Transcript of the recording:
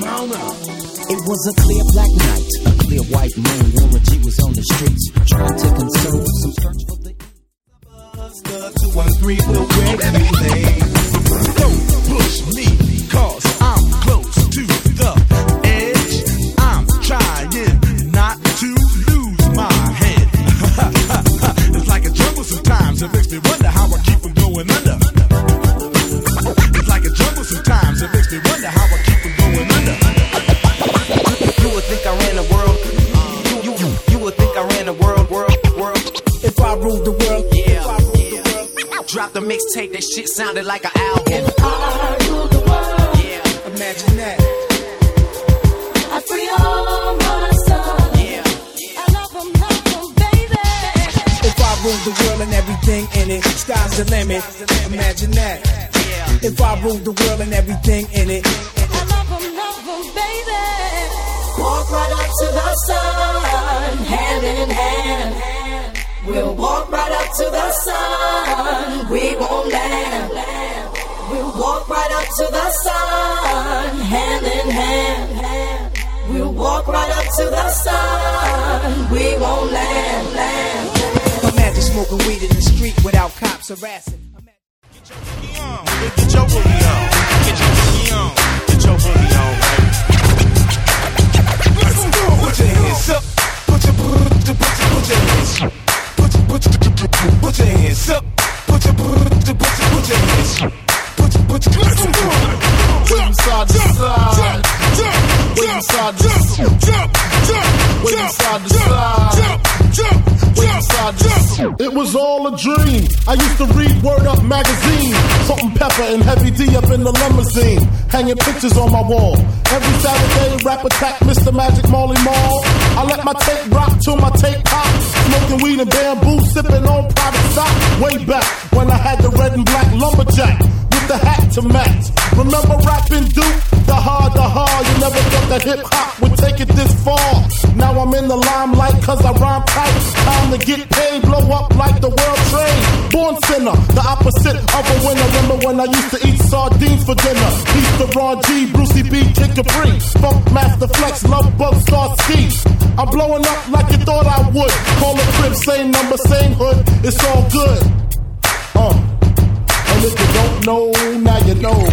It was a clear black night, a clear white moon. Warren G was on the streets trying to consume some search for the 213 will win anything. Don't push me, cause I'm close to the edge. I'm trying not to lose my head. It's like a jungle sometimes, it makes me wonder how I keep from going under. It's like a jungle sometimes, it makes me wonder how I keep from going under. You would think I ran the world. You would think I ran the world. If I ruled the world, Drop the mixtape, that shit sounded like an album. If I ruled the world, Yeah, imagine that. I free all my sons. yeah. I love them, baby. If I ruled the world and everything in it, sky's the limit. Imagine that. If I ruled the world and everything in it. I love them, baby. Walk right up to the sun, hand in hand. We'll walk right up to the sun, we won't land. We'll walk right up to the sun, hand in hand. We'll walk right up to the sun, we won't land. Imagine smoking weed in the street without cops harassing. Get your boogie on. Get your boogie on. Get your boogie on, baby. Let's go. Put your hands up. Put your hands up. Put your hands up. Put your hands up. Let's go. Wave side to side. Wave side to side. Wave side to side. Wave side to side. It was all a dream. I used to read Word Up magazine. Salt and Pepper and Heavy D up in the limousine, hanging pictures on my wall. Every Saturday, rap attack Mr. Magic Marley Marl. I let my tape rock till my tape pop. Smoking weed and bamboo, sipping on private stock. Way back when I had the red and black lumberjack with the hat to match. Remember rapping Duke? The hard. You never thought that hip hop would take it this far. Now I'm in the limelight cause I rhyme tight. Time to get paid, blow up like the world trade. Born sinner, the opposite of a winner. Remember when I used to eat sardines for dinner? Peace to Ron G, Brucey B, Kid Capri, Funk Master Flex, Love Bug, Star Ski. I'm blowing up like you thought I would. Call a crib, same number, same hood. It's all good. And if you don't know, now you know.